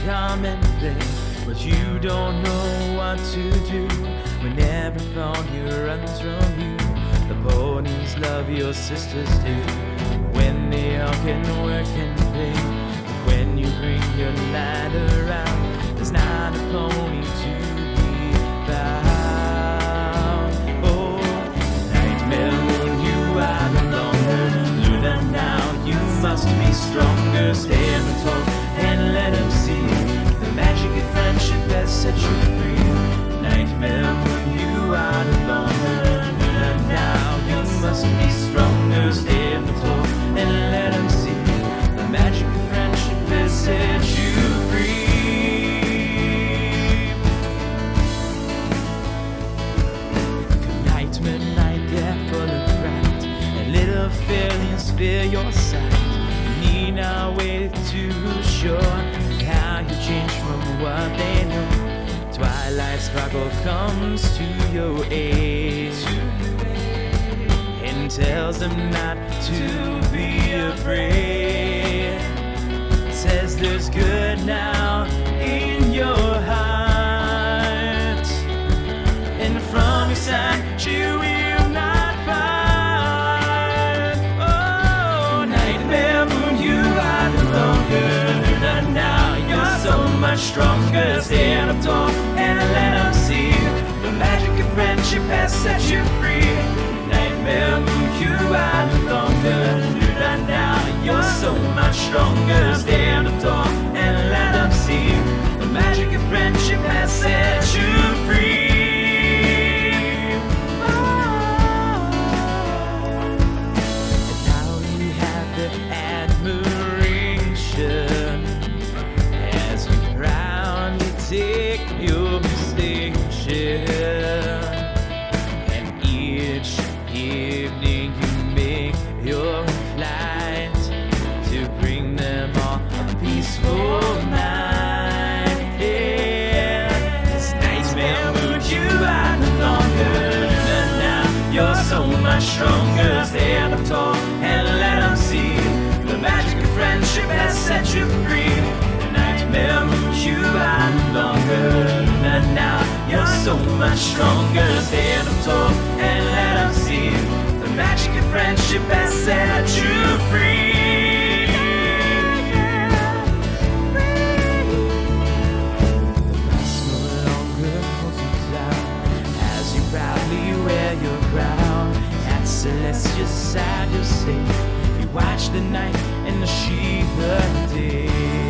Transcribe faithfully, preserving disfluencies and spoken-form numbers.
come and play, but you don't know what to do when every pony runs from you. The ponies love your sisters do when they all can work and play. But when you bring your light around, there's not a pony to be found. Oh, Nightmare Moon, you are no longer Luna now. You must be stronger. Stand tall and let them see the magic of friendship that set you free. Nightmare Moon, you are no longer Luna now. You must be stronger. Stand tall and let them see the magic of friendship that set you free. Good night, midnight, they're full of fright, and little failures fear your sight. Need not wait too sure how you change from what they know. Twilight sparkle comes to your aid and tells them not to be afraid. Says there's good now in your heart, and from your side she will not part. Oh, Nightmare Moon, you are no longer Luna now. You're so much stronger. Stand up tall and let them see the magic of friendship has set you free. Nightmare Moon, you are no longer Luna now. You're so much stronger. Stand up tall and let them see the magic of friendship has set you free. And now you have the admiration as you proudly take your station. And each evening you make your flight to bring them all a peaceful night. Yeah. This Nightmare Moon, you are no longer Luna now. You're so much stronger. Stand up tall and let them see the magic of friendship has set you free. Nightmare Moon, you are no longer Luna now. You're so much stronger. Stand up tall and let them see the magic of friendship has set you free. The bus no longer holds you down as you proudly wear your crown. At Celestia's side you'll stay. You watch the night and the sheep the day.